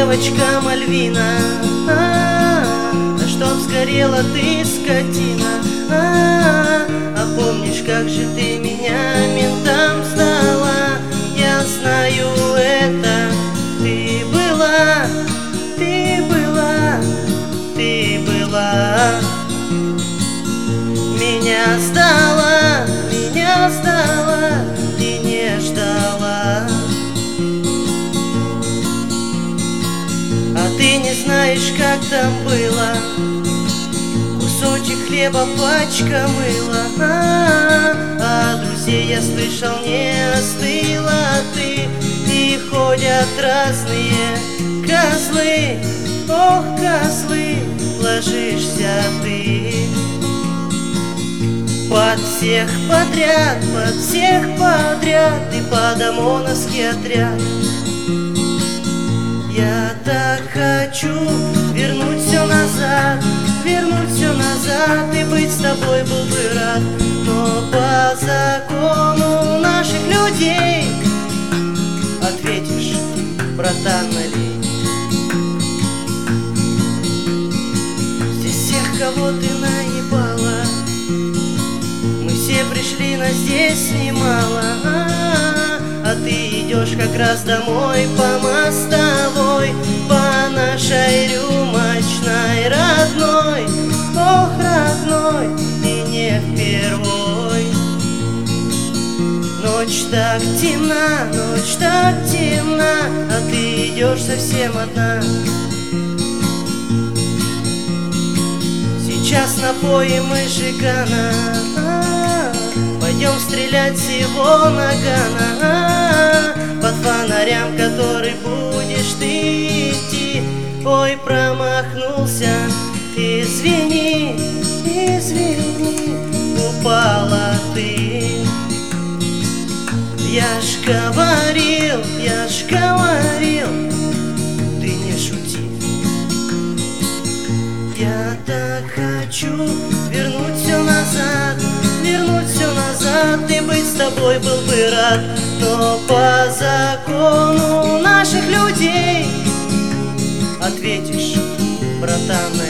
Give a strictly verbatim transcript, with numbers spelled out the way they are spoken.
девочка Мальвина, а, -а, -а, чтоб сгорела ты, скотина. А, -а, -а, а помнишь, как же ты меня ментам сдала? Я знаю это. Ты была, ты была, ты была. Меня сдала, меня сдала и не ждала. А ты не знаешь, как там было. Кусочек хлеба, пачка мыла, а, -а, а друзей я слышал, не остыла ты. И ходят разные козлы, ох, козлы, ложишься ты под всех подряд, под всех подряд и под ОМОНовский отряд. Я так хочу вернуть все назад, вернуть все назад и быть с тобой был бы рад. Но по закону наших людей ответишь, братан, налей. Здесь всех, кого ты наебала, мы все пришли, нас здесь немало. А, -а, -а, а ты идешь как раз домой по мостовой, по нашей рюмочной родной, ох, родной, и не впервой. Ночь так темна, ночь так темна, а ты идешь совсем одна. Сейчас напоим мы жигана, а, пойдем стрелять всего нагана, а, под фонарям, который будешь ты идти. Ой, промахнулся, извини, извини, упала ты. Я ж говорил, я ж говорил, ты не шути. Я так хочу вернуть все назад, вернуть все назад и быть с тобой был бы рад. Но по закону наших людей ответишь, братан,